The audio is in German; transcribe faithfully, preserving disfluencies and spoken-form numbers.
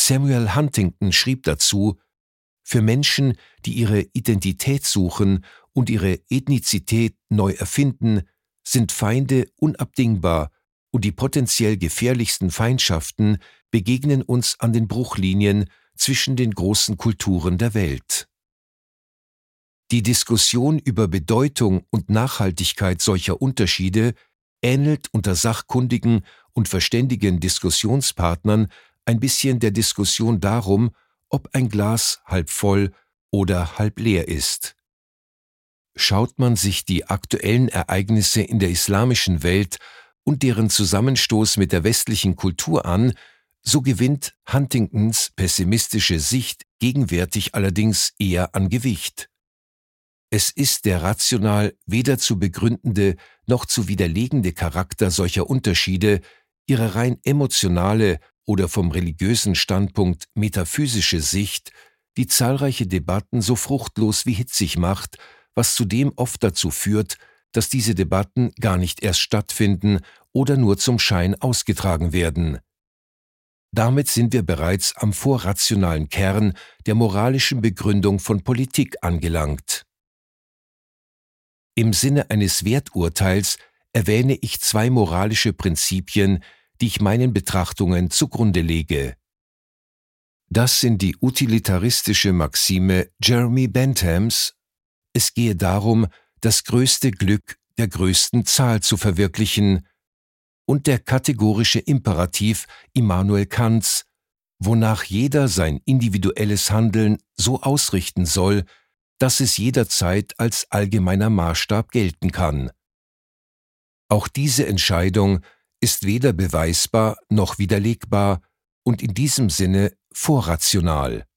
Samuel Huntington schrieb dazu: Für Menschen, die ihre Identität suchen und ihre Ethnizität neu erfinden, sind Feinde unabdingbar und die potenziell gefährlichsten Feindschaften begegnen uns an den Bruchlinien zwischen den großen Kulturen der Welt. Die Diskussion über Bedeutung und Nachhaltigkeit solcher Unterschiede ähnelt unter sachkundigen und verständigen Diskussionspartnern ein bisschen der Diskussion darum, ob ein Glas halb voll oder halb leer ist. Schaut man sich die aktuellen Ereignisse in der islamischen Welt und deren Zusammenstoß mit der westlichen Kultur an, so gewinnt Huntingtons pessimistische Sicht gegenwärtig allerdings eher an Gewicht. Es ist der rational weder zu begründende noch zu widerlegende Charakter solcher Unterschiede, ihre rein emotionale oder vom religiösen Standpunkt metaphysische Sicht, die zahlreiche Debatten so fruchtlos wie hitzig macht, was zudem oft dazu führt, dass diese Debatten gar nicht erst stattfinden oder nur zum Schein ausgetragen werden. Damit sind wir bereits am vorrationalen Kern der moralischen Begründung von Politik angelangt. Im Sinne eines Werturteils erwähne ich zwei moralische Prinzipien, die ich meinen Betrachtungen zugrunde lege. Das sind die utilitaristische Maxime Jeremy Benthams: Es gehe darum, das größte Glück der größten Zahl zu verwirklichen, und der kategorische Imperativ Immanuel Kants, wonach jeder sein individuelles Handeln so ausrichten soll, dass es jederzeit als allgemeiner Maßstab gelten kann. Auch diese Entscheidung ist weder beweisbar noch widerlegbar und in diesem Sinne vorrational.